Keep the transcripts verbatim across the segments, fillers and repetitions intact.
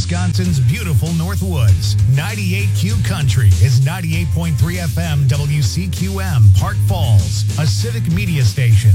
Wisconsin's beautiful Northwoods. ninety-eight Q Country is ninety-eight point three F M W C Q M, Park Falls, a civic media station.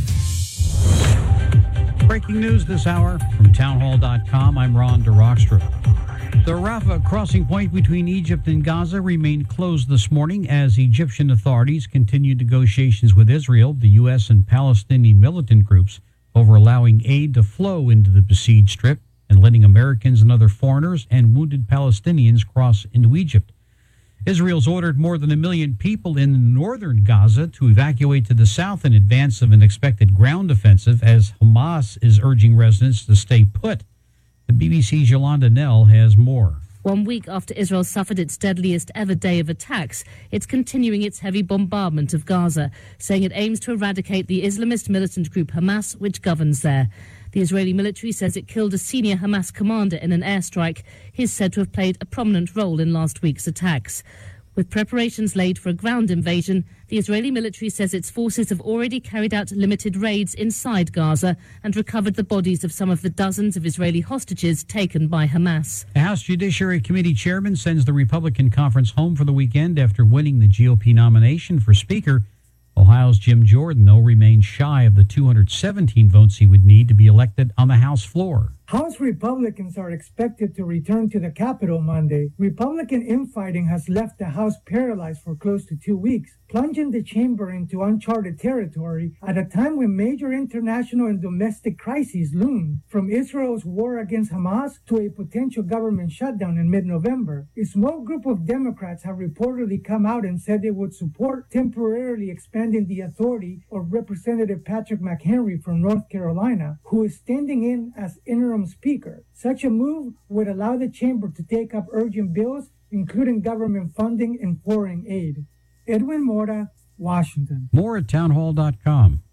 Breaking news this hour from townhall dot com. I'm Ron DeRockstra. The Rafah crossing point between Egypt and Gaza remained closed this morning as Egyptian authorities continued negotiations with Israel, the U S, and Palestinian militant groups over allowing aid to flow into the besieged strip and letting Americans and other foreigners and wounded Palestinians cross into Egypt. Israel's ordered more than a million people in northern Gaza to evacuate to the south in advance of an expected ground offensive, as Hamas is urging residents to stay put. The B B C's Yolanda Nell has more. One week after Israel suffered its deadliest ever day of attacks, it's continuing its heavy bombardment of Gaza, saying it aims to eradicate the Islamist militant group Hamas, which governs there. The Israeli military says it killed a senior Hamas commander in an airstrike. He's said to have played a prominent role in last week's attacks. With preparations laid for a ground invasion, the Israeli military says its forces have already carried out limited raids inside Gaza and recovered the bodies of some of the dozens of Israeli hostages taken by Hamas. The House Judiciary Committee chairman sends the Republican conference home for the weekend after winning the G O P nomination for Speaker. Ohio's Jim Jordan, though, remains shy of the two hundred seventeen votes he would need to be elected on the House floor. House Republicans are expected to return to the Capitol Monday. Republican infighting has left the House paralyzed for close to two weeks, plunging the chamber into uncharted territory at a time when major international and domestic crises loom, from Israel's war against Hamas to a potential government shutdown in mid-November. A small group of Democrats have reportedly come out and said they would support temporarily expanding the authority of Representative Patrick McHenry from North Carolina, who is standing in as interim Speaker. Such a move would allow the chamber to take up urgent bills, including government funding and foreign aid. Edwin Mora, Washington. More at townhall dot com.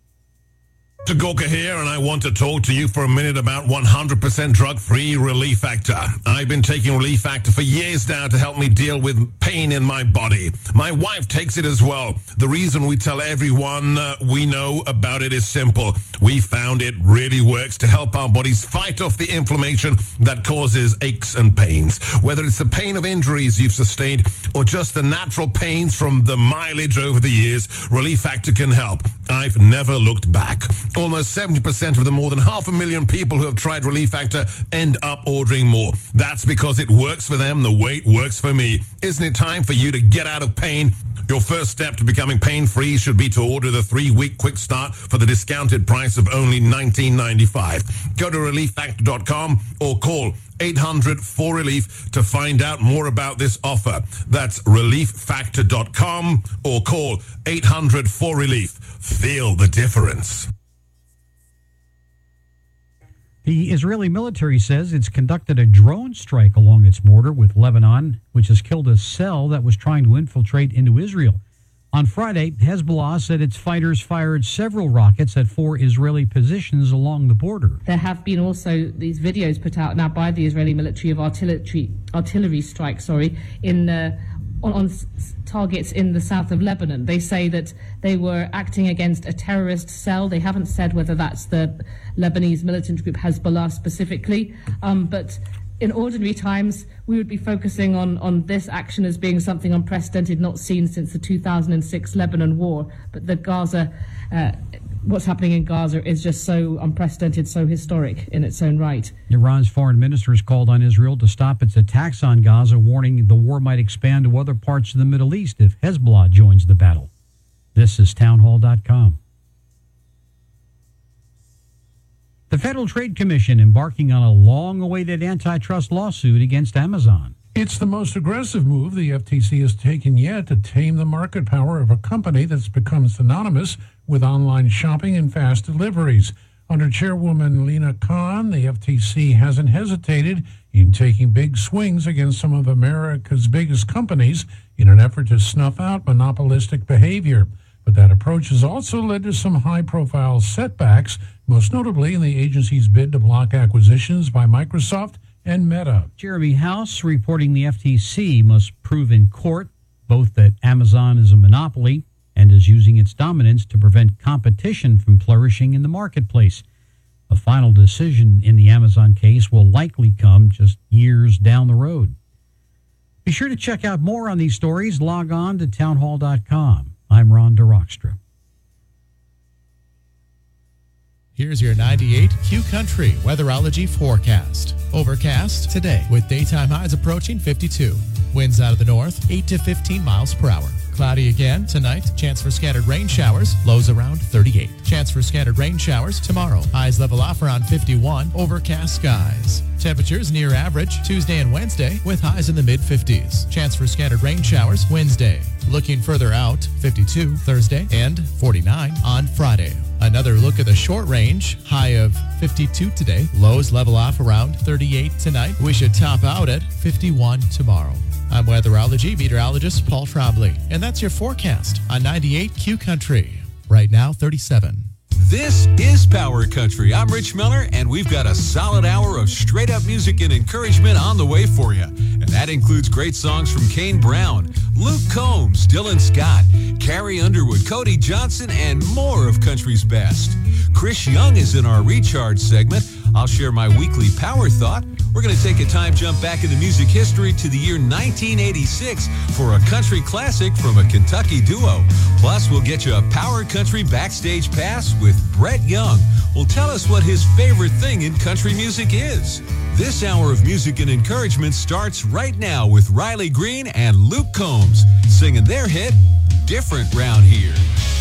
To Gorka here, and I want to talk to you for a minute about one hundred percent drug-free Relief Factor. I've been taking Relief Factor for years now to help me deal with pain in my body. My wife takes it as well. The reason we tell everyone uh, we know about it is simple. We found it really works to help our bodies fight off the inflammation that causes aches and pains. Whether it's the pain of injuries you've sustained or just the natural pains from the mileage over the years, Relief Factor can help. I've never looked back. Almost seventy percent of the more than half a million people who have tried Relief Factor end up ordering more. That's because it works for them the way it works for me. Isn't it time for you to get out of pain? Your first step to becoming pain-free should be to order the three-week quick start for the discounted price of only nineteen ninety-five. Go to relief factor dot com or call eight hundred four relief to find out more about this offer. That's relief factor dot com or call eight hundred four relief. Feel the difference. The Israeli military says it's conducted a drone strike along its border with Lebanon, which has killed a cell that was trying to infiltrate into Israel. On Friday, Hezbollah said its fighters fired several rockets at four Israeli positions along the border. There have been also these videos put out now by the Israeli military of artillery artillery strikes, sorry, in uh, on, on targets in the south of Lebanon. They say that they were acting against a terrorist cell. They haven't said whether that's the Lebanese militant group Hezbollah specifically, um, but in ordinary times, we would be focusing on, on this action as being something unprecedented, not seen since the two thousand six Lebanon war. But the Gaza, uh, what's happening in Gaza is just so unprecedented, so historic in its own right. Iran's foreign minister has called on Israel to stop its attacks on Gaza, warning the war might expand to other parts of the Middle East if Hezbollah joins the battle. This is townhall dot com. The Federal Trade Commission embarking on a long-awaited antitrust lawsuit against Amazon. It's the most aggressive move the F T C has taken yet to tame the market power of a company that's become synonymous with online shopping and fast deliveries. Under Chairwoman Lina Khan, the F T C hasn't hesitated in taking big swings against some of America's biggest companies in an effort to snuff out monopolistic behavior. But that approach has also led to some high-profile setbacks, most notably in the agency's bid to block acquisitions by Microsoft and Meta. Jeremy House reporting the F T C must prove in court both that Amazon is a monopoly and is using its dominance to prevent competition from flourishing in the marketplace. A final decision in the Amazon case will likely come just years down the road. Be sure to check out more on these stories. Log on to townhall dot com. I'm Ron DeRockstra. Here's your ninety-eight Q Country weatherology forecast. Overcast today with daytime highs approaching fifty-two. Winds out of the north, eight to fifteen miles per hour. Cloudy again tonight. Chance for scattered rain showers. Lows around thirty-eight. Chance for scattered rain showers tomorrow. Highs level off around fifty-one. Overcast skies. Temperatures near average Tuesday and Wednesday with highs in the mid-fifties. Chance for scattered rain showers Wednesday. Looking further out, fifty-two Thursday and forty-nine on Friday. Another look at the short range. High of fifty-two today. Lows level off around thirty-eight tonight. We should top out at fifty-one tomorrow. I'm weatherology meteorologist Paul Trombley, and that's your forecast on ninety-eight Q Country. Right now, thirty-seven. This is Power Country. I'm Rich Miller, and we've got a solid hour of straight-up music and encouragement on the way for you. And that includes great songs from Kane Brown, Luke Combs, Dylan Scott, Carrie Underwood, Cody Johnson, and more of country's best. Chris Young is in our Recharge segment. I'll share my weekly Power Thought. We're going to take a time jump back in the music history to the year nineteen eighty-six for a country classic from a Kentucky duo. Plus, we'll get you a Power Country backstage pass with Brett Young. Will tell us what his favorite thing in country music is. This hour of music and encouragement starts right now with Riley Green and Luke Combs singing their hit, Different Round Here.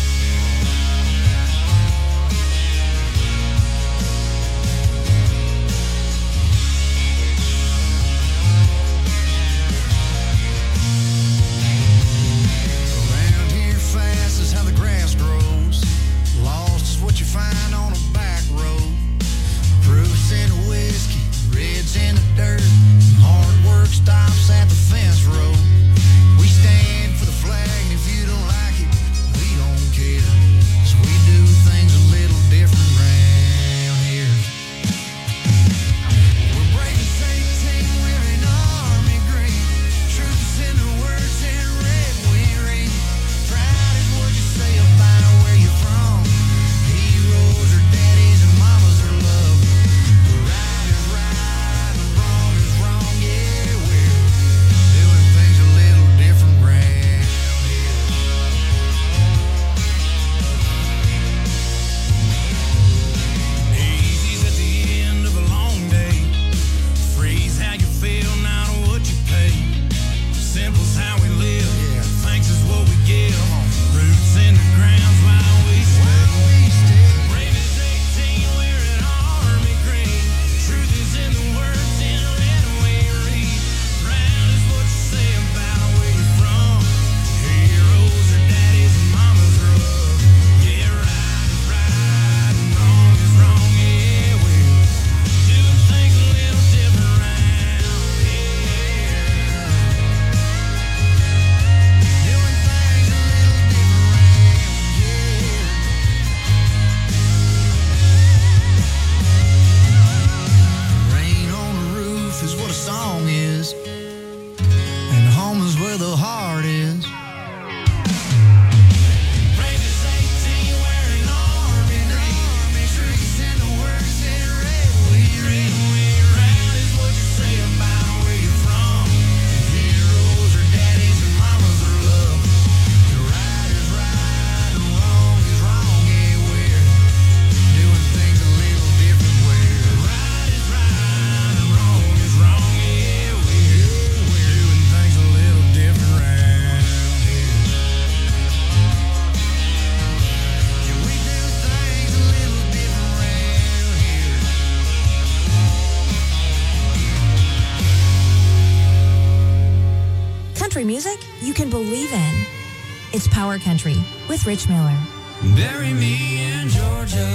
Music you can believe in. It's Power Country with Rich Miller. Bury me in Georgia.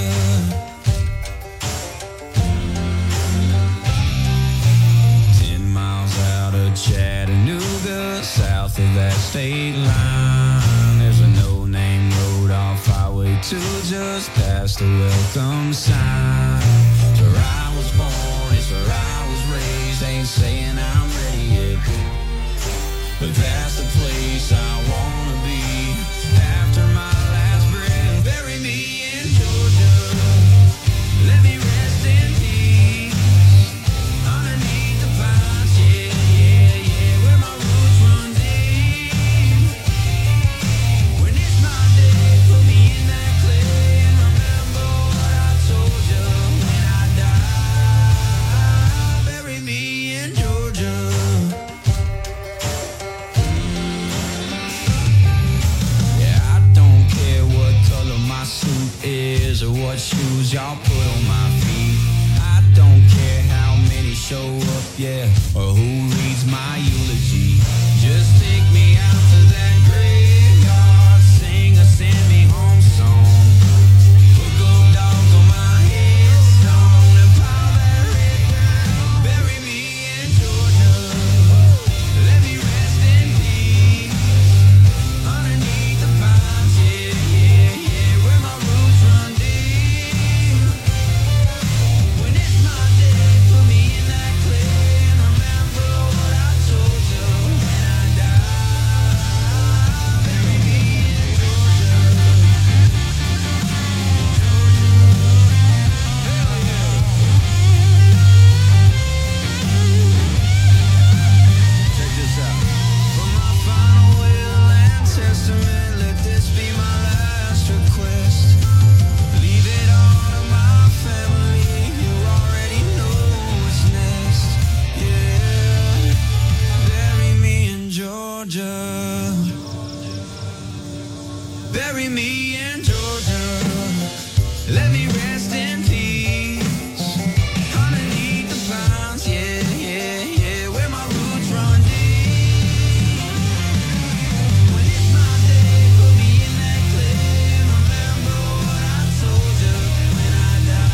Ten miles out of Chattanooga, south of that state line, there's a no-name road off Highway two, just past the welcome sign. It's where I was born, it's where I was raised. Ain't saying I'm ready yet, but that's the place I wanna be after my last breath. Bury me in Georgia, let me rest in peace underneath the pines, yeah, yeah, yeah, where my roots y'all put on my feet. I don't care how many show up, yeah, or who reads my eulogy. Just take me out to that graveyard, sing a send me home song. Hook up dogs on my headstone and pile that red ground. Bury me in Georgia, let me rest in peace. Underneath the pines, yeah, yeah, yeah, where my roots run deep. When it's my day, put me in that clay and remember what I told you when I die. Bury me in Georgia, check this out. For my final will and testament, let this be my last request. Leave it all to my family, you already know what's next. Yeah, bury me in Georgia. Bury me in Georgia. Let me rest in peace. Underneath the pines, yeah, yeah, yeah, where my roots run deep. When it's my day, put me in that clay and remember what I told you when I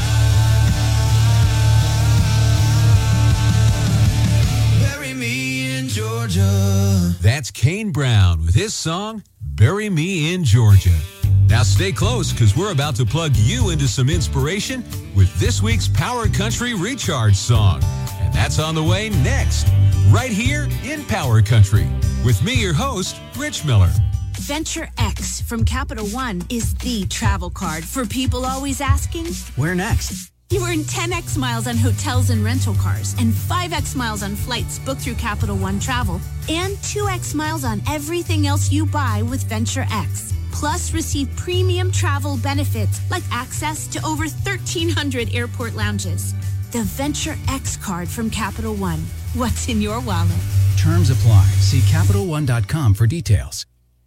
die. Bury me in Georgia. That's Kane Brown with his song, Bury Me in Georgia. Now stay close because we're about to plug you into some inspiration with this week's Power Country Recharge song. And that's on the way next, right here in Power Country. With me, your host, Rich Miller. Venture X from Capital One is the travel card for people always asking, Where next? you earn ten x miles on hotels and rental cars and five x miles on flights booked through Capital One Travel and two x miles on everything else you buy with Venture X. Plus, receive premium travel benefits like access to over thirteen hundred airport lounges. The Venture X card from Capital One. What's in your wallet? Terms apply. See Capital One dot com for details.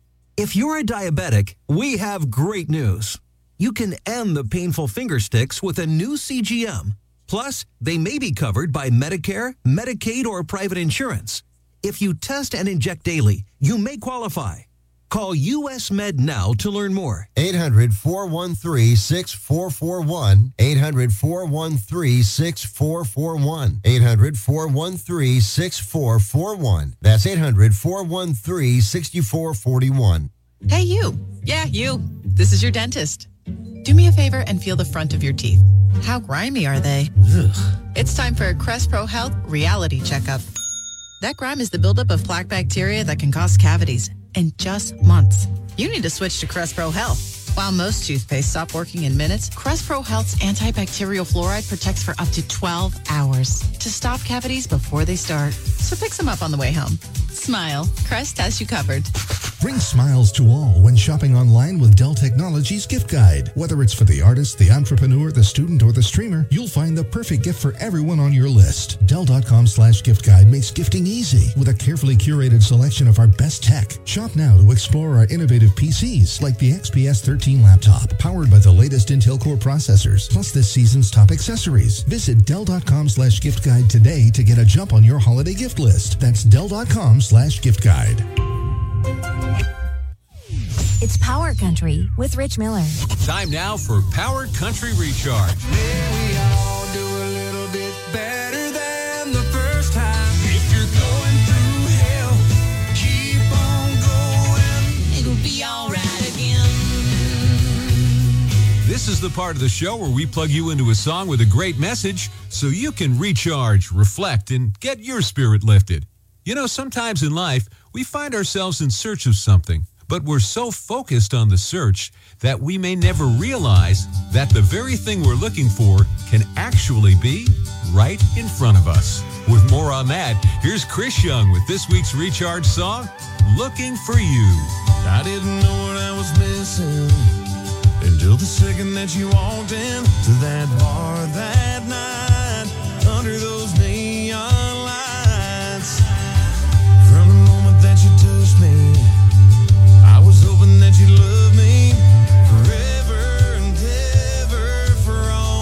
If you're a diabetic, we have great news. You can end the painful finger sticks with a new C G M. Plus, they may be covered by Medicare, Medicaid, or private insurance. If you test and inject daily, you may qualify. Call U S Med now to learn more. eight hundred, four one three, six four four one. eight hundred, four one three, six four four one. eight hundred, four one three, six four four one. That's eight hundred, four one three, six four four one. Hey, you. Yeah, you. This is your dentist. Do me a favor and feel the front of your teeth. How grimy are they? Ugh. It's time for a Crest Pro Health reality checkup. That grime is the buildup of plaque bacteria that can cause cavities in just months. You need to switch to Crest Pro Health. While most toothpaste stop working in minutes, Crest Pro Health's antibacterial fluoride protects for up to twelve hours to stop cavities before they start. So pick some up on the way home. Smile. Crest has you covered. Bring smiles to all when shopping online with Dell Technologies Gift Guide. Whether it's for the artist, the entrepreneur, the student, or the streamer, you'll find the perfect gift for everyone on your list. Dell.com slash gift guide makes gifting easy with a carefully curated selection of our best tech. Shop now to explore our innovative P Cs like the X P S thirteen laptop, powered by the latest Intel Core processors, plus this season's top accessories. Visit Dell.com slash gift guide today to get a jump on your holiday gift list. That's Dell.com slash gift guide. It's Power Country with Rich Miller. Time now for Power Country Recharge. May we all do a little bit better than the first time. If you're going through hell, keep on going. It'll be all right again. This is the part of the show where we plug you into a song with a great message so you can recharge, reflect, and get your spirit lifted. You know, sometimes in life, we find ourselves in search of something, but we're so focused on the search that we may never realize that the very thing we're looking for can actually be right in front of us. With more on that, here's Chris Young with this week's Recharge song, Looking for You. I didn't know what I was missing until the second that you walked in to that bar that night under those neon lights. From the moment that you touched me, I was hoping that you'd love me forever and ever for all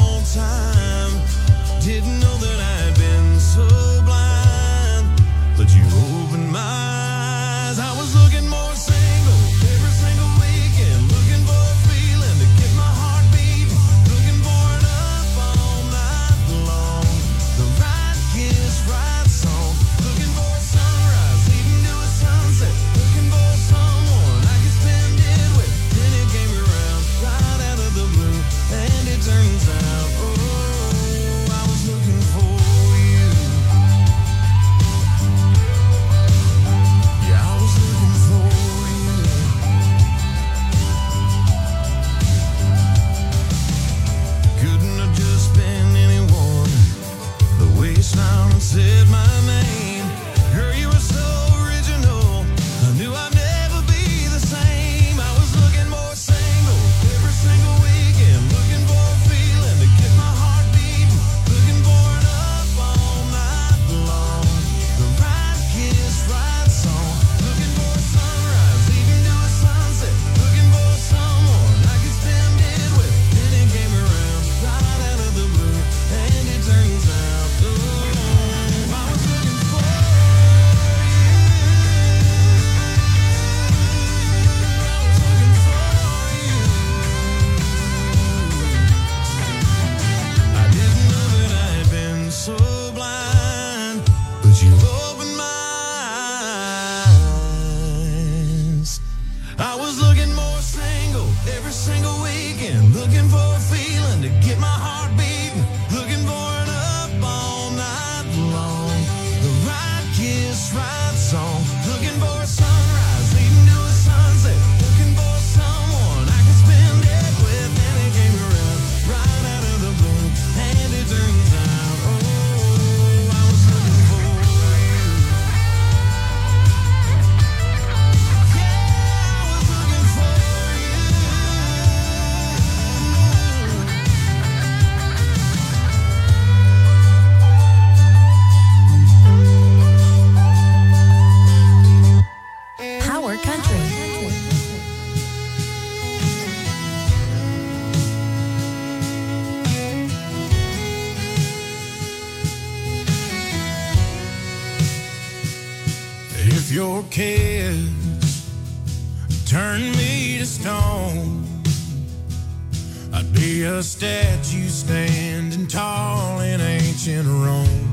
if your kiss turned me to stone, I'd be a statue standing tall in ancient Rome.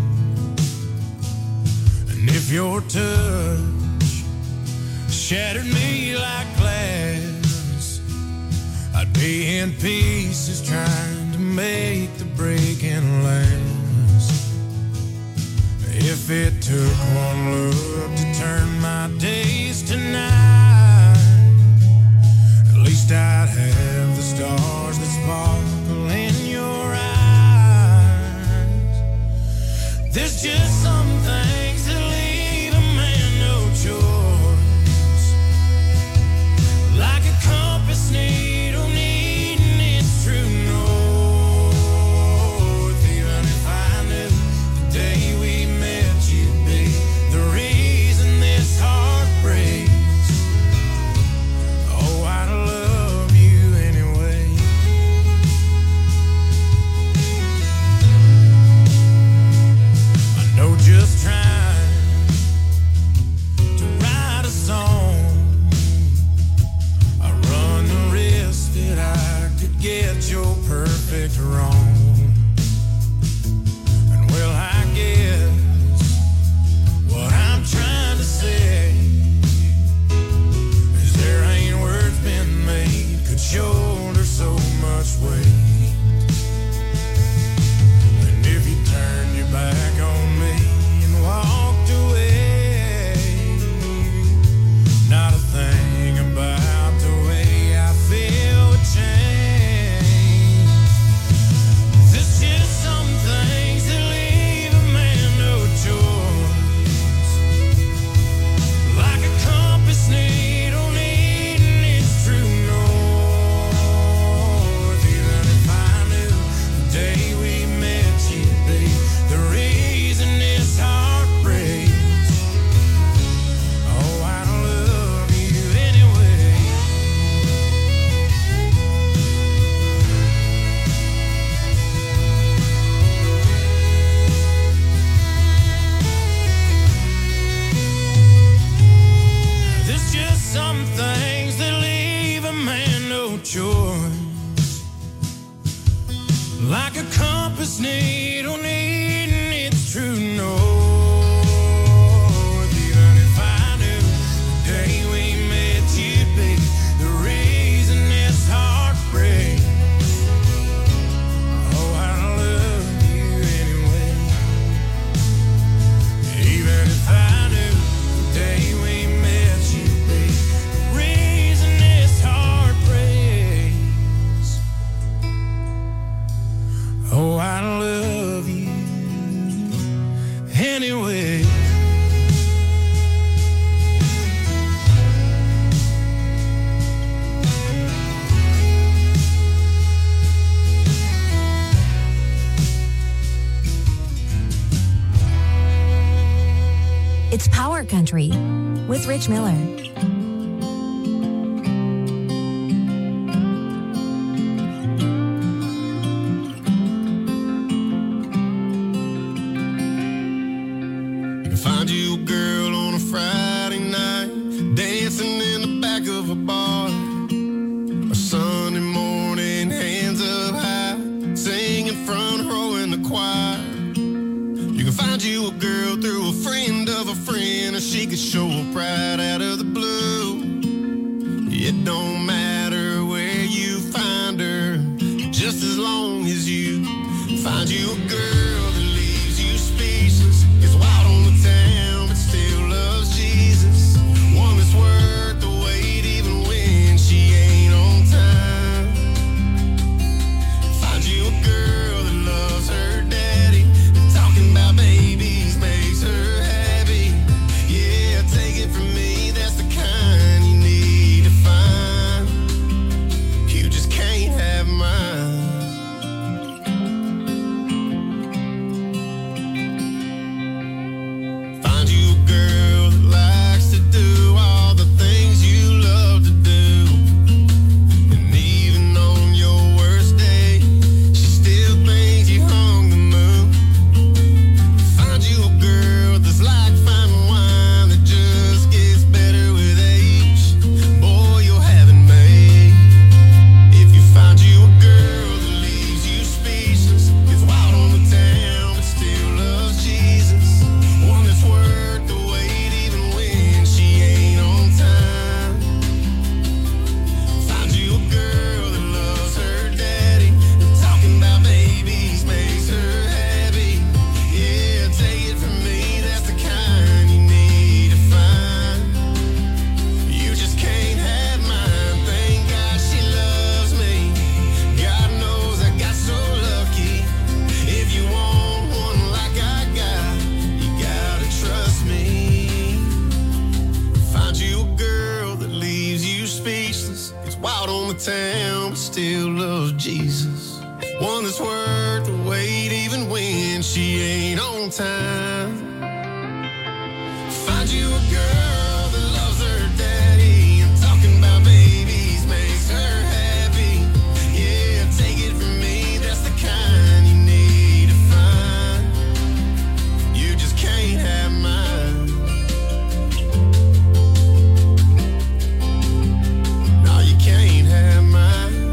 And if your touch shattered me like glass, I'd be in pieces trying to make the breaking last. If it took one look to turn my days to night, at least I'd have the stars that sparkle in your eyes. There's just some things that leave a man no choice, like a compass needle needing its true north. Even if I knew the day we met you'd be the reason this heart breaks, oh, I'd love you anyway. I know just trying to write a song, I run the risk that I could get your perfect wrong. And well, I guess what I'm trying to say is there ain't words been made could shoulder so much weight. And if you turned your back on me and walked away, not a thing about the way I feel would change. There's just some things that leave a man no choice, like a compass needle needing its true north. Even if I knew the day we met you'd be the reason this heart breaks, oh, I'd love you anyway. There's just some things that leave a man no choice, like a compass needle needing its true north. Even if I knew the day we met you'd be the reason this heart breaks, oh, I'd love you anyway. Even if I knew the day we met you'd be the reason this heart breaks, oh, I love you anyway. It's Power Country with Rich Miller. You can find you a girl on a Friday night, dancing in the back of a bar, or Sunday morning, hands up high, singing front row in the choir. You can find you a girl through a friend of a friend, or she could show up right out of the blue. It don't matter where you find her, just as long as you find you a girl that leaves you speechless, gets wild on the town but still loves Jesus, one that's worth the wait even when she ain't on time. Find you a girl that loves her daddy, and talking about babies makes her happy. Yeah, take it from me, that's the kind from the town, but still loves Jesus. One that's worth the wait even when she ain't on time. Find you a girl that loves her daddy, and talking about babies makes her happy. Yeah, take it from me, that's the kind you need to find. You just can't have mine. No, you can't have mine.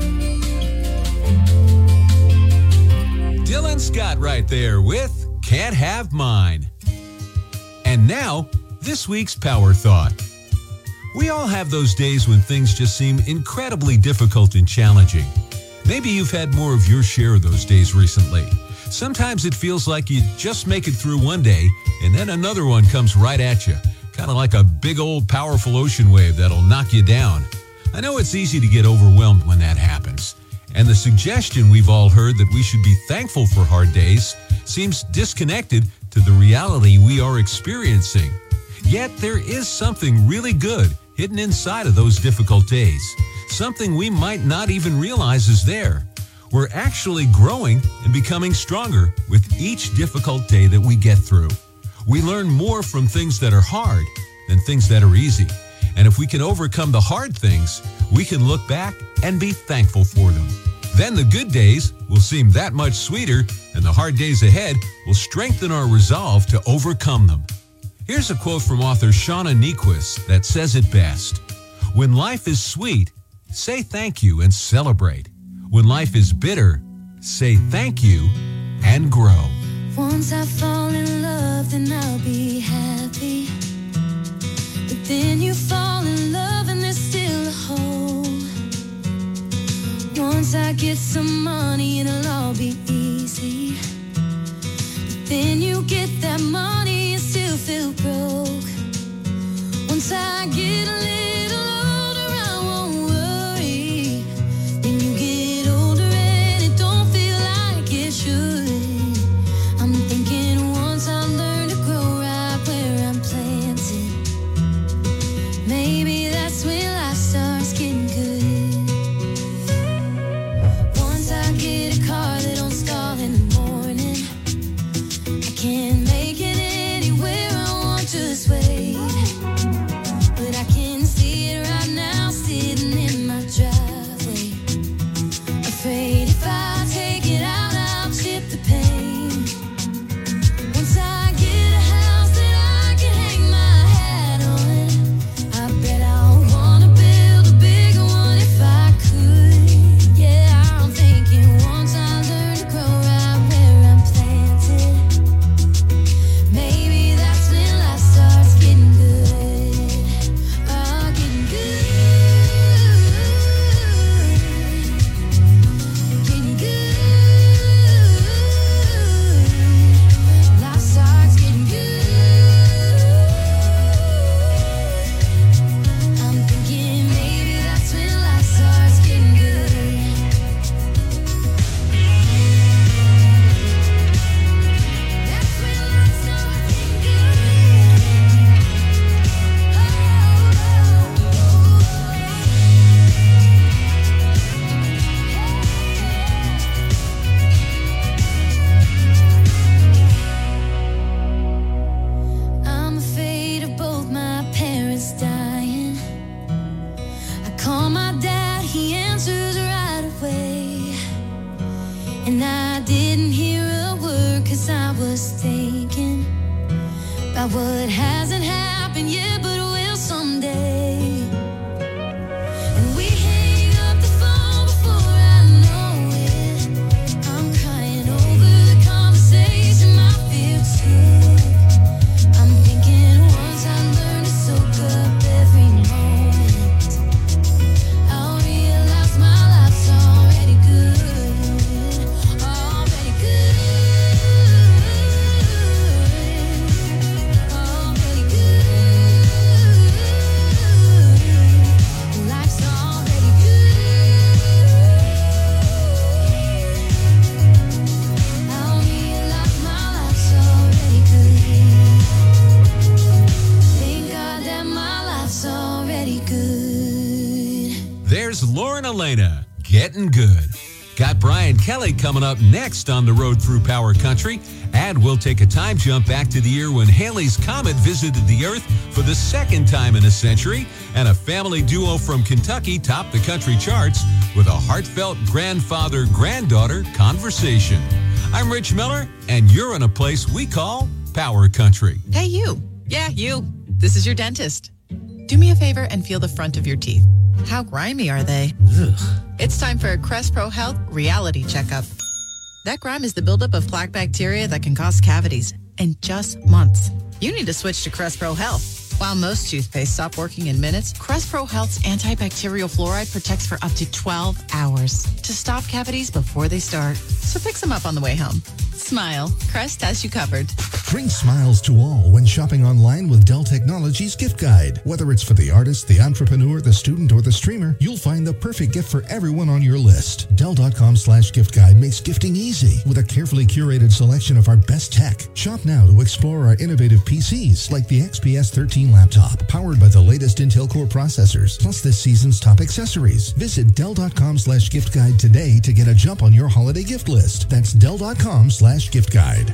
Dylan Scott right there with Can't Have Mine. And now, this week's Power Thought. We all have those days when things just seem incredibly difficult and challenging. Maybe you've had more of your share of those days recently. Sometimes it feels like you just make it through one day and then another one comes right at you, kind of like a big old powerful ocean wave that'll knock you down. I know it's easy to get overwhelmed when that happens. And the suggestion we've all heard that we should be thankful for hard days seems disconnected to the reality we are experiencing. Yet there is something really good hidden inside of those difficult days, something we might not even realize is there. We're actually growing and becoming stronger with each difficult day that we get through. We learn more from things that are hard than things that are easy. And if we can overcome the hard things, we can look back and be thankful for them. Then the good days will seem that much sweeter, and the hard days ahead will strengthen our resolve to overcome them. Here's a quote from author Shauna Niequist that says it best. When life is sweet, say thank you and celebrate. When life is bitter, say thank you and grow. Once I fall in love, then I'll be happy. But then you fall in love and there's still a hole. Once I get some money, it'll all be easy. But then you get that money and still feel broke. Once I get a little older, I won't worry. Then you get older and it don't feel like it should. I'm thinking once I learn to grow right where I'm planted, maybe that's when life starts getting good. Once I get a car that don't stall in the morning, I can't make it in. and Elena, getting good. Got Brian Kelly coming up next on the road through Power Country. And we'll take a time jump back to the year when Halley's Comet visited the Earth for the second time in a century. And a family duo from Kentucky topped the country charts with a heartfelt grandfather-granddaughter conversation. I'm Rich Miller, and you're in a place we call Power Country. Hey, you. Yeah, you. This is your dentist. Do me a favor and feel the front of your teeth. How grimy are they? Ugh. It's time for a Crest Pro Health reality checkup. That grime is the buildup of plaque bacteria that can cause cavities in just months. You need to switch to Crest Pro Health. While most toothpaste stop working in minutes, Crest Pro Health's antibacterial fluoride protects for up to twelve hours to stop cavities before they start. So pick some up on the way home. Smile. Crest has you covered. Bring smiles to all when shopping online with Dell Technologies Gift Guide. Whether it's for the artist, the entrepreneur, the student, or the streamer, you'll find the perfect gift for everyone on your list. Dell.com slash gift guide makes gifting easy with a carefully curated selection of our best tech. Shop now to explore our innovative P Cs like the X P S thirteen laptop, powered by the latest Intel Core processors, plus this season's top accessories. Visit Dell.com slash gift guide today to get a jump on your holiday gift list. That's Dell.com slash gift guide.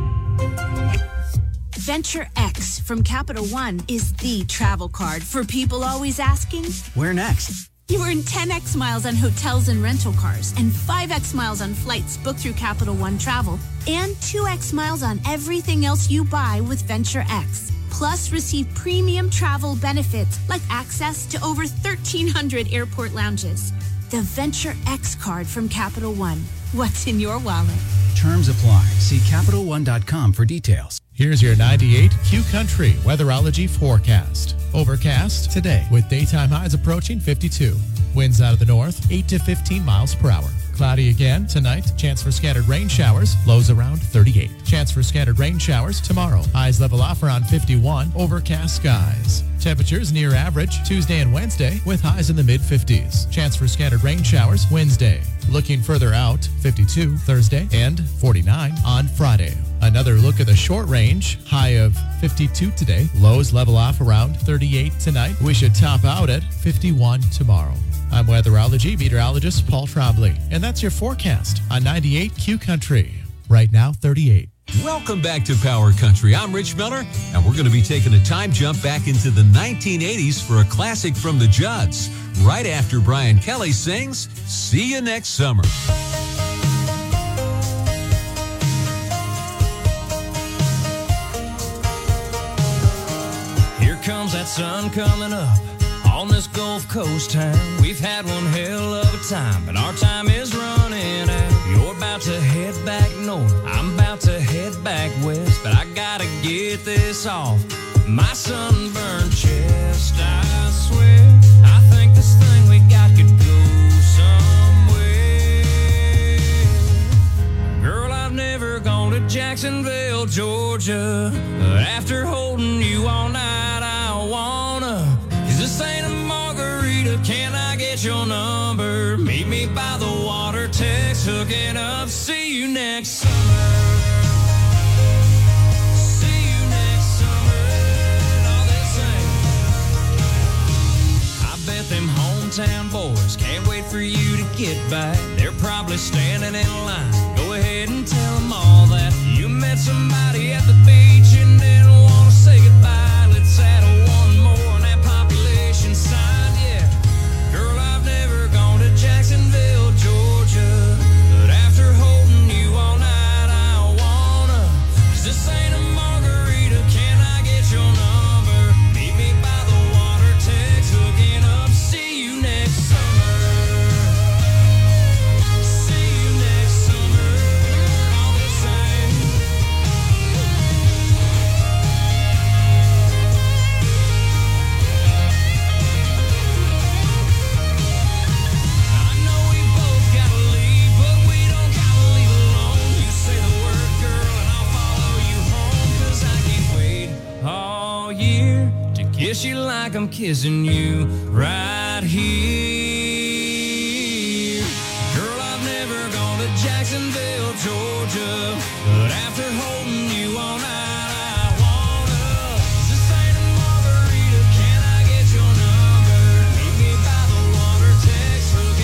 Venture X from Capital One is the travel card for people always asking, where next? You earn ten x miles on hotels and rental cars and five x miles on flights booked through Capital One Travel and two x miles on everything else you buy with Venture X. Plus, receive premium travel benefits like access to over thirteen hundred airport lounges. The Venture X card from Capital One. What's in your wallet? Terms apply. See Capital One dot com for details. Here's your ninety-eight Q Country weatherology forecast. Overcast today with daytime highs approaching fifty-two. Winds out of the north, eight to fifteen miles per hour. Cloudy again tonight. Chance for scattered rain showers. Lows around thirty-eight. Chance for scattered rain showers tomorrow. Highs level off around fifty-one. Overcast skies. Temperatures near average Tuesday and Wednesday with highs in the mid-fifties. Chance for scattered rain showers Wednesday. Looking further out, fifty-two Thursday and forty-nine on Friday. Another look at the short range. High of fifty-two today. Lows level off around thirty-eight tonight. We should top out at fifty-one tomorrow. I'm weatherology meteorologist Paul Trombley, and that's your forecast on ninety-eight Q Country. Right now, thirty-eight. Welcome back to Power Country. I'm Rich Miller, and we're going to be taking a time jump back into the nineteen eighties for a classic from the Judds, right after Brian Kelly sings See You Next Summer. Here comes that sun coming up on this Gulf Coast town. We've had one hell of a time, but our time is running out. You're about to head back north, I'm about to head back west, but I gotta get this off my sunburned chest. I swear, I think this thing we got could go somewhere. Girl, I've never gone to Jacksonville, Georgia, but after holding you all night, I wanna. This ain't a margarita, can I get your number? Meet me by the water, text, hooking up. See you next summer. See you next summer. All this ain't. I bet them hometown boys can't wait for you to get back. They're probably standing in line. Go ahead and tell them all that you met somebody at the beach and didn't want to say goodbye. Let's add a one more. Sign, yeah. Girl, I've never gone to Jacksonville, Georgia, but after holding you all night, I wanna. 'Cause this ain't a margarita, can I get your number? Meet me by the water, text, hooking up. See you next summer. See you next summer. All the same. Kiss you like I'm kissing you right here. Girl, I've never gone to Jacksonville, Georgia, but after holding you all night, I wanna. This ain't a margarita, can I get your number? Meet me by the water, text, hook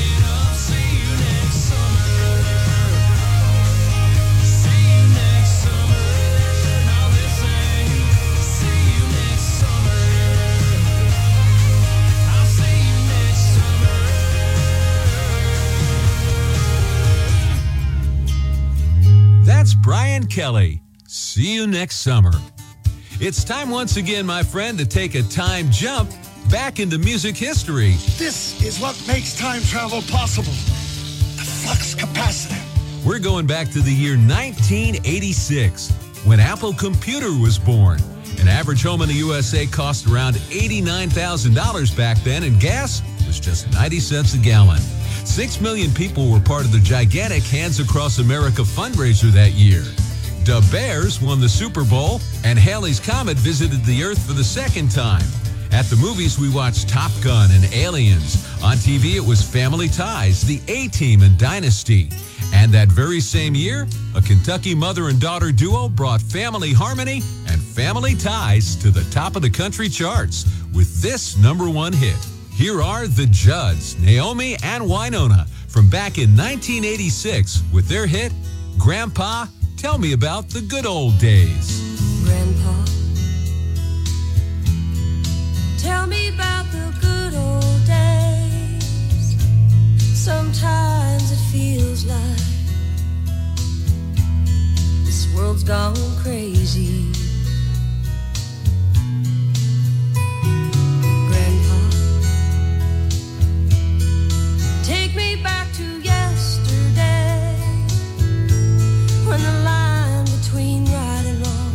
Kelly. See you next summer. It's time once again, my friend, to take a time jump back into music history. This is what makes time travel possible. The flux capacitor. We're going back to the year nineteen eighty-six, when Apple Computer was born. An average home in the U S A cost around eighty-nine thousand dollars back then, and gas was just ninety cents a gallon. Six million people were part of the gigantic Hands Across America fundraiser that year. The Bears won the Super Bowl, and Halley's Comet visited the Earth for the second time. At the movies, we watched Top Gun and Aliens. On T V, it was Family Ties, The A-Team, and Dynasty. And that very same year, a Kentucky mother and daughter duo brought Family Harmony and Family Ties to the top of the country charts with this number one hit. Here are the Judds, Naomi and Wynonna, from back in nineteen eighty-six with their hit, Grandpa, Tell Me About the Good Old Days. Grandpa, tell me about the good old days. Sometimes it feels like this world's gone crazy. Grandpa, take me back to yesterday, when the line between right and wrong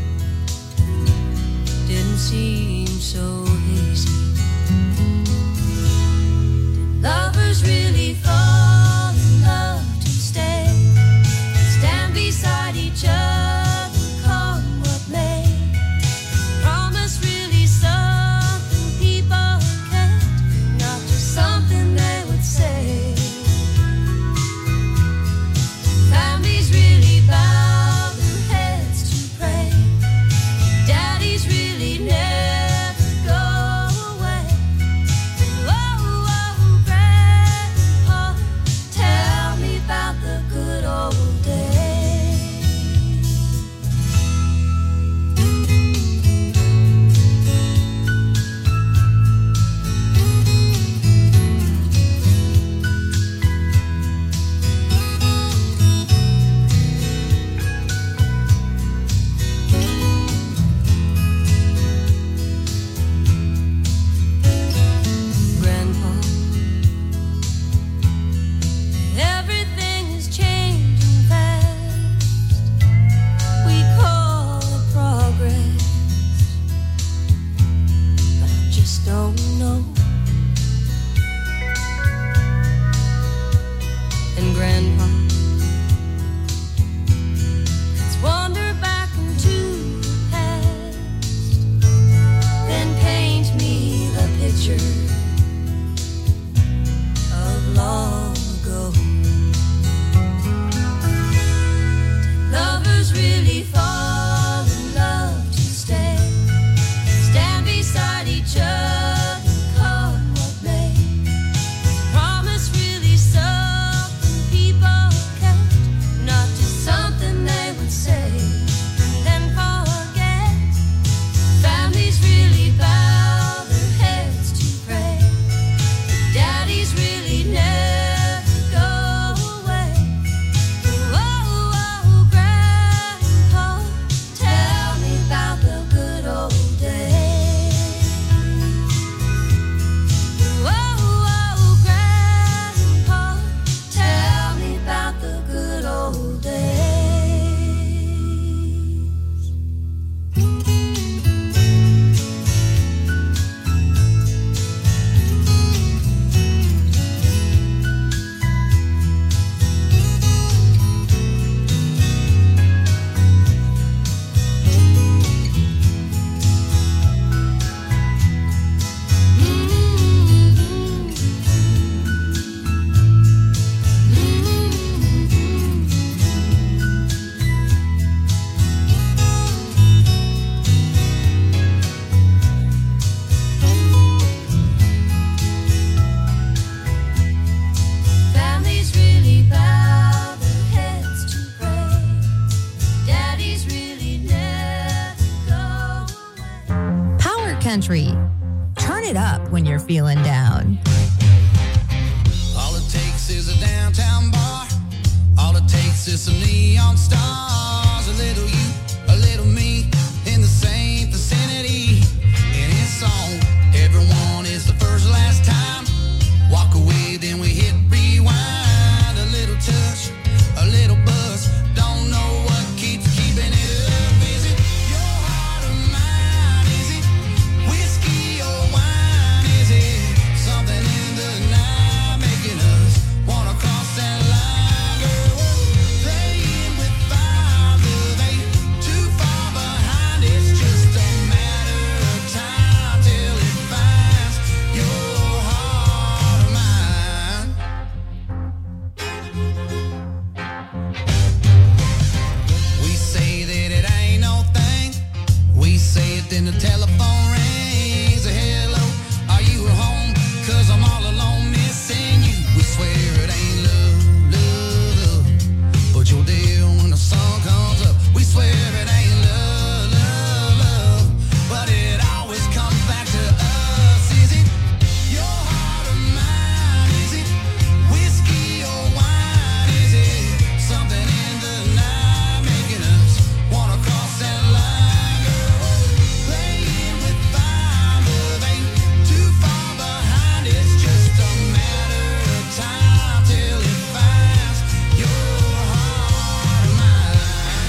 didn't seem so hazy. Did lovers really fall in love to stay and stand beside each other, come what may? Promise really something people kept, not just something they would say. Families really bow their heads to pray. Daddies really never go away. Oh, oh, Grandpa, tell me about the good old days. Grandpa, everything is changing fast. We call it progress, but I just don't know. And Grandpa, let's wander back into the past, then paint me the picture of long ago. Did lovers really fall in love to stay, stand beside each other, come what may? Promise really something people kept, not just something they would say and then forget. Families really bow their heads to pray. Daddies really never go away. Oh, oh, Grandpa, tell me about the good old days. Oh, oh, Grandpa, tell me about the good old days. Families really bow their heads to pray. Daddies really never go away. Power Country. Turn it up when you're feeling down. All it takes is a downtown bar. All it takes is some neon stars. And little you, a little me, in the same vicinity. And it's on, everyone is the first last time. Walk away, then we hit rewind. A little touch, a little buzz, don't know what keeps keeping it up. Is it your heart or mine? Is it whiskey or wine? Is it something in the night making us wanna cross that line? Girl, playing with fire, love ain't too far behind. It's just a matter of time till it finds your heart or mine. We say that it ain't no thing. We say it, then the telephone rings. Hello, are you at home? Cause I'm all alone missing you. We swear it ain't love, love, love, but you're there when the sun comes up. We swear it ain't love, love, love, but it always comes back to us. Is it your heart or mine? Is it whiskey or wine? Is it something in the night making us wanna cross that line? Girl, playing with fire, love ain't too far behind. It's just a matter of time till it finds your heart or mine.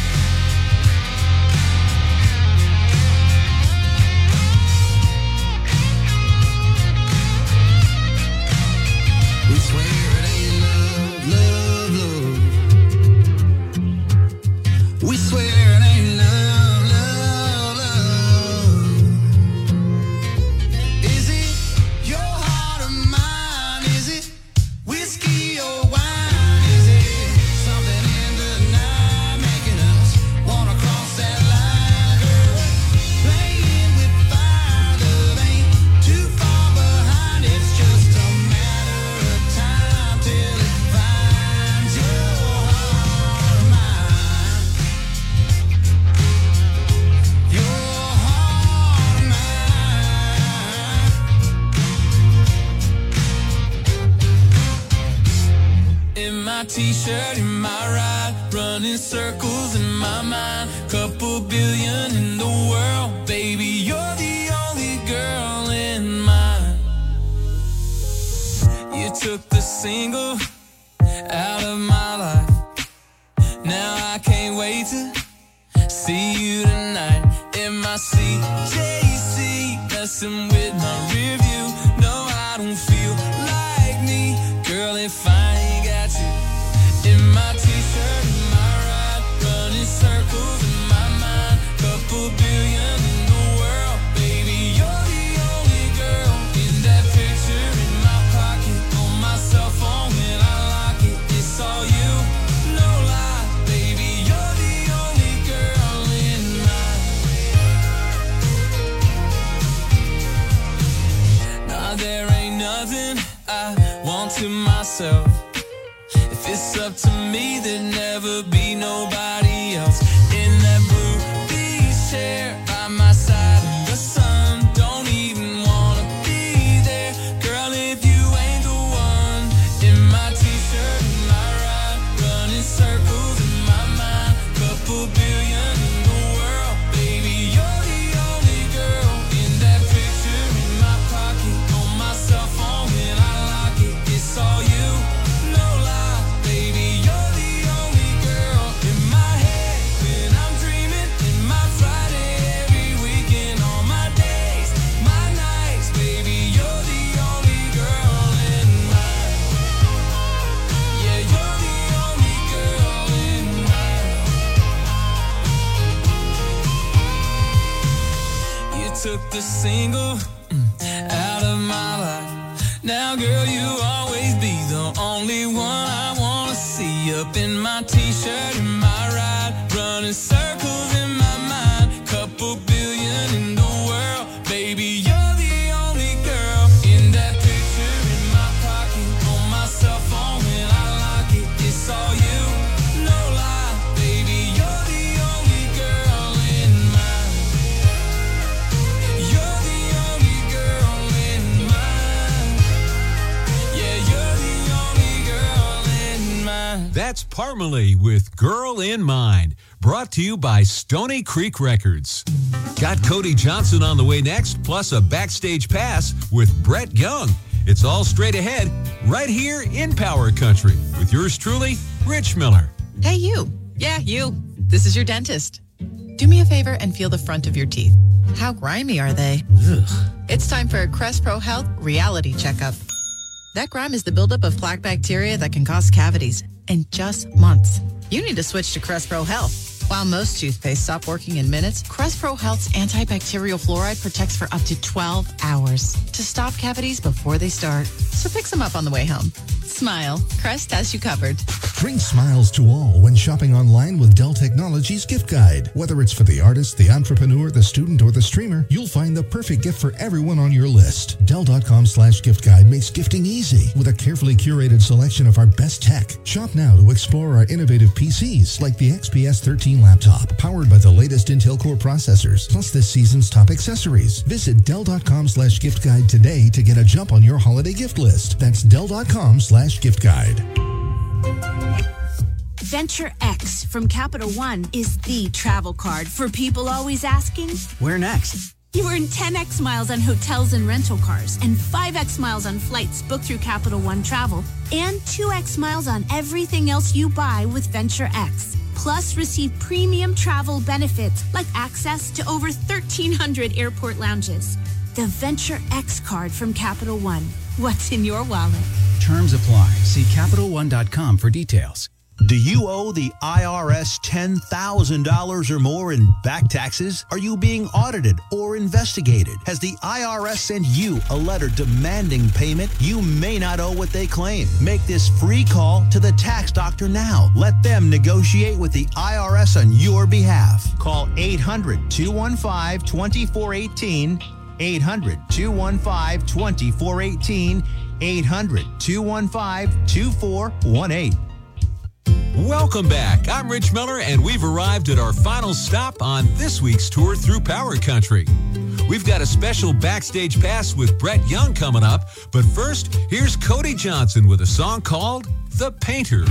We swear it ain't love, love, love. We swear it ain't love, love, love. Is it your heart or mine? Is it whiskey or wine? Is it something in the night making us wanna cross that line? Girl, playing with fire, love ain't too far behind. It's just a matter of time till it finds your heart or mine. Your heart or mine. In my t-shirt, in my ride, running circles in my mind. Couple billion in the world, baby, you're the only girl in mine. You took the single out of my life. Now I can't wait to see you tonight in my C J C, messing with my rear view. No, I don't feel like me, girl, if I ain't got you. In my t-shirt, in my ride, running circles in my mind. Couple billion in the world, baby, you're the only girl. In that picture in my pocket, on my cell phone when I lock it, it's all you, no lie, baby, you're the only girl in mine. Nah, there ain't nothing I want to myself. If it's up to me, there'd never be nobody else. In that blue beach chair by my side, the sun don't even wanna be there. Girl, if you ain't the one. In my t-shirt, in my ride, running circles in my mind. Couple billion in the world, baby, you're the only girl. In that picture in my pocket, on my cell phone when I lock it, it's all you, no lie, baby, you're the only girl. In my head when I'm dreaming, in my Friday every weekend, all my days, my nights, baby, you're the only girl in mine. Yeah, you're the only girl in mine. You took the single mm, out of my life. Now, girl, you always be the only one I wanna see. Up in my t-shirt, in my ride, running circles in my mind. Couple billion in the world, baby, you're the only girl. In that picture in my pocket, on my cell phone when I lock it, it's all you, no lie, baby, you're the only girl in mine. You're the only girl in mine. Yeah, you're the only girl in mine. That That's Parmalee with Girl in Mind, brought to you by Stony Creek Records. Got Cody Johnson on the way next, plus a backstage pass with Brett Young. It's all straight ahead, right here in Power Country, with yours truly, Rich Miller. Hey, you. Yeah, you. This is your dentist. Do me a favor and feel the front of your teeth. How grimy are they? Ugh. It's time for a Crest Pro Health reality checkup. That grime is the buildup of plaque bacteria that can cause cavities in just months. You need to switch to Crest Pro Health. While most toothpaste stop working in minutes, Crest Pro Health's antibacterial fluoride protects for up to twelve hours to stop cavities before they start. So pick some up on the way home. Smile. Crest has you covered. Bring smiles to all when shopping online with Dell Technologies Gift Guide. Whether it's for the artist, the entrepreneur, the student, or the streamer, you'll find the perfect gift for everyone on your list. Dell.com slash gift guide makes gifting easy with a carefully curated selection of our best tech. Shop now to explore our innovative P Cs like the X P S thirteen laptop, powered by the latest Intel Core processors, plus this season's top accessories. Visit Dell.com slash gift guide today to get a jump on your holiday gift list. That's Dell.com slash gift guide. Venture X from Capital One is the travel card for people always asking, where next? You earn ten x miles on hotels and rental cars and five x miles on flights booked through Capital One Travel and two x miles on everything else you buy with Venture X. Plus, receive premium travel benefits like access to over thirteen hundred airport lounges. The Venture X card from Capital One. What's in your wallet? Terms apply. See Capital One dot com for details. Do you owe the I R S ten thousand dollars or more in back taxes? Are you being audited or investigated? Has the I R S sent you a letter demanding payment? You may not owe what they claim. Make this free call to the tax doctor now. Let them negotiate with the I R S on your behalf. Call eight hundred, two one five, two four one eight, eight hundred, two one five, two four one eight, eight hundred, two one five, two four one eight. Welcome back. I'm Rich Miller, and we've arrived at our final stop on this week's tour through Power Country. We've got a special backstage pass with Brett Young coming up, but first, here's Cody Johnson with a song called The Painter.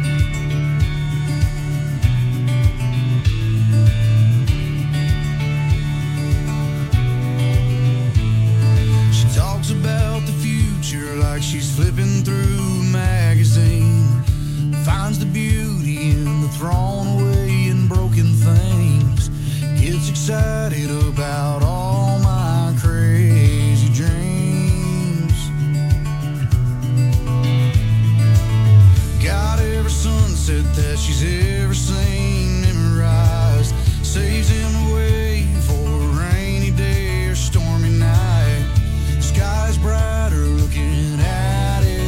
She talks about the future like she's flipping through a magazine. Finds the beauty in the thrown away and broken things. Gets excited about all my crazy dreams. Got every sunset that she's ever seen memorized. Saves him away for a rainy day or stormy night. Sky's brighter looking at it.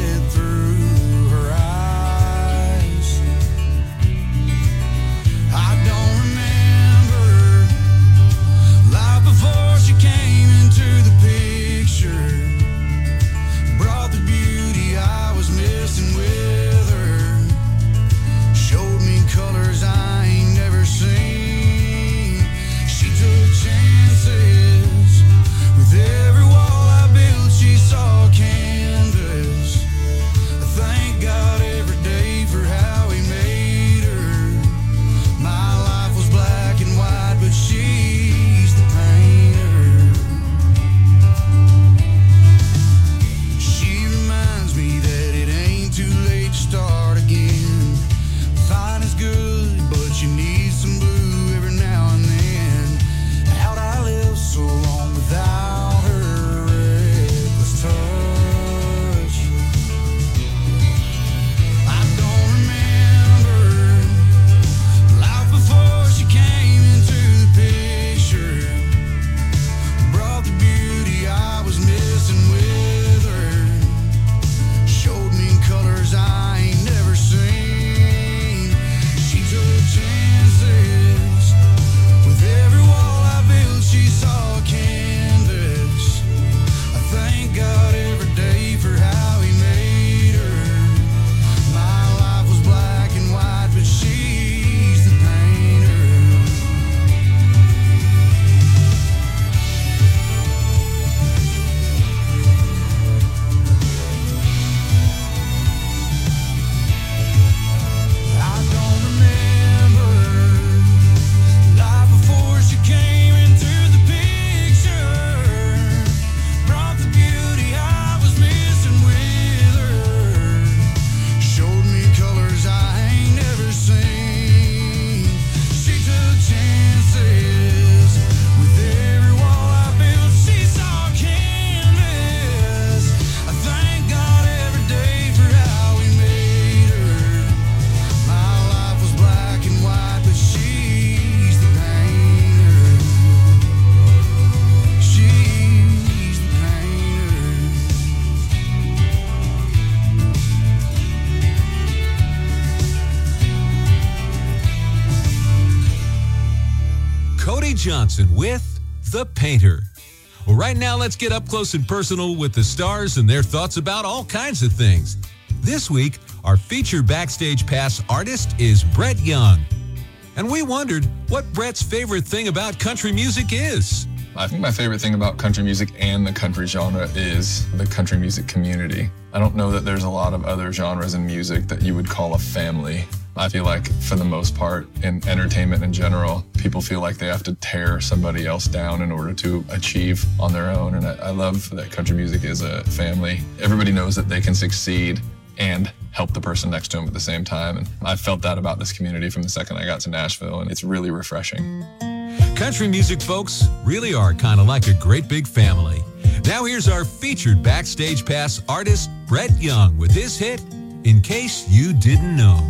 Johnson with The Painter. Well, right now, let's get up close and personal with the stars and their thoughts about all kinds of things. This week, our featured Backstage Pass artist is Brett Young. And we wondered what Brett's favorite thing about country music is. I think my favorite thing about country music and the country genre is the country music community. I don't know that there's a lot of other genres in music that you would call a family. I feel like, for the most part, in entertainment in general, people feel like they have to tear somebody else down in order to achieve on their own. And I, I love that country music is a family. Everybody knows that they can succeed and help the person next to them at the same time. And I felt that about this community from the second I got to Nashville, and it's really refreshing. Country music folks really are kind of like a great big family. Now here's our featured Backstage Pass artist, Brett Young, with his hit, In Case You Didn't Know.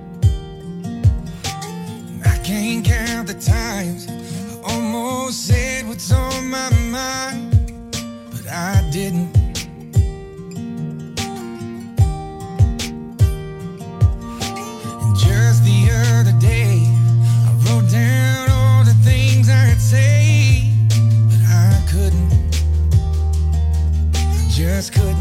I can't count the times I almost said what's on my mind, but I didn't. And just the other day, I wrote down all the things I'd say, but I couldn't. I just couldn't.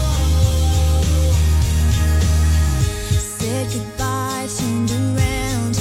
Said goodbye, turned around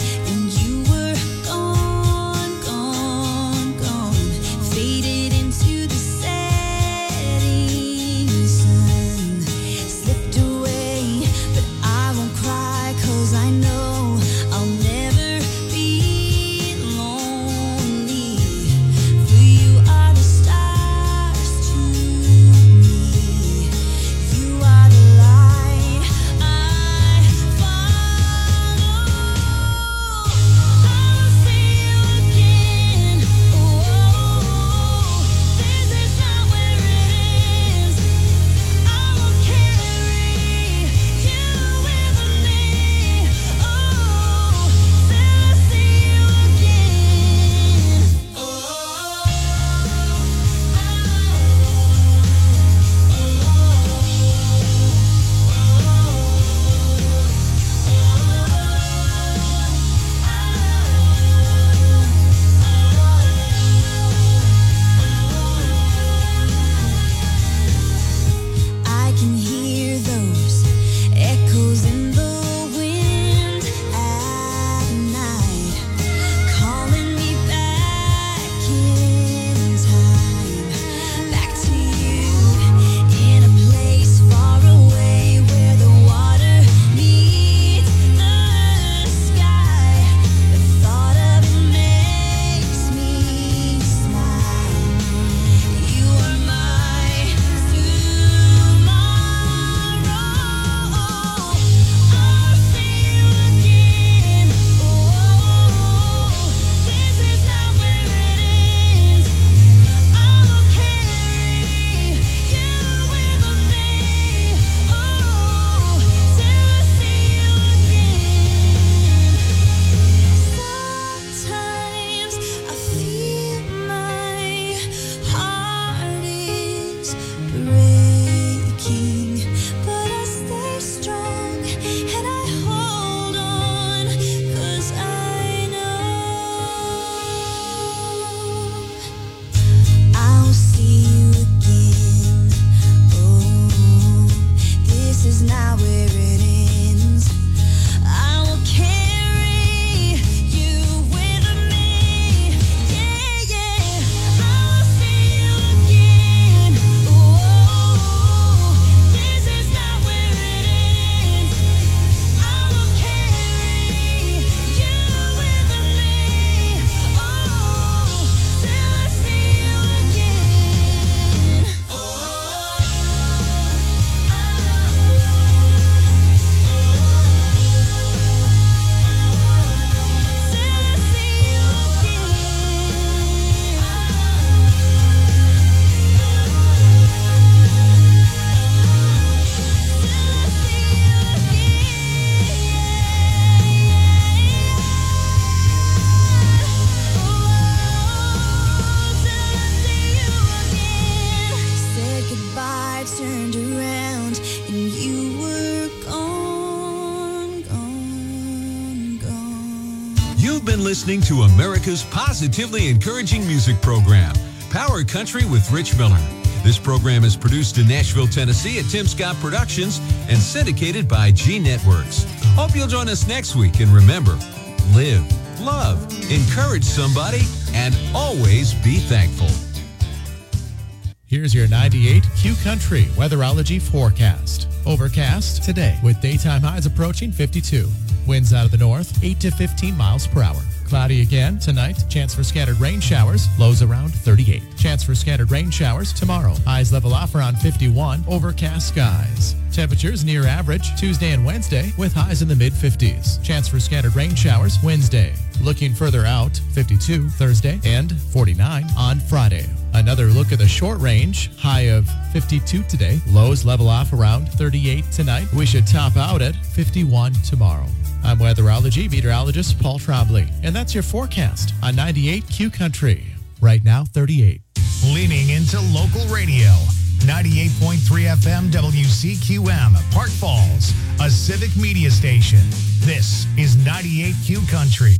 You've been listening to America's positively encouraging music program, Power Country with Rich Miller. This program is produced in Nashville, Tennessee at Tim Scott Productions and syndicated by G Networks. Hope you'll join us next week. And remember, live, love, encourage somebody, and always be thankful. Here's your ninety-eight Q Country weatherology forecast. Overcast today with daytime highs approaching fifty-two. Winds out of the north, eight to fifteen miles per hour. Cloudy again tonight. Chance for scattered rain showers. Lows around thirty-eight. Chance for scattered rain showers tomorrow. Highs level off around fifty-one. Overcast skies. Temperatures near average Tuesday and Wednesday with highs in the mid fifties. Chance for scattered rain showers Wednesday. Looking further out, fifty-two Thursday and forty-nine on Friday. Another look at the short range. High of fifty-two today. Lows level off around thirty-eight tonight. We should top out at fifty-one tomorrow. I'm weatherology meteorologist Paul Trombley, and that's your forecast on ninety-eight Q Country. Right now, thirty-eight. Leaning into local radio. ninety-eight point three F M W C Q M, Park Falls, a civic media station. This is ninety-eight Q Country.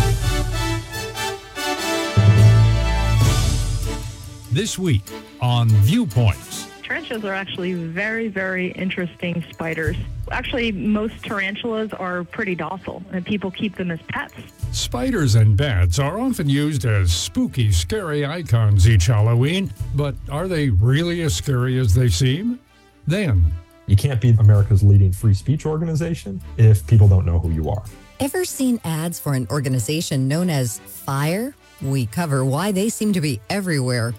This week on Viewpoints. Tarantulas are actually very, very interesting spiders. Actually, most tarantulas are pretty docile, and people keep them as pets. Spiders and bats are often used as spooky, scary icons each Halloween, but are they really as scary as they seem? Then, you can't be America's leading free speech organization if people don't know who you are. Ever seen ads for an organization known as FIRE? We cover why they seem to be everywhere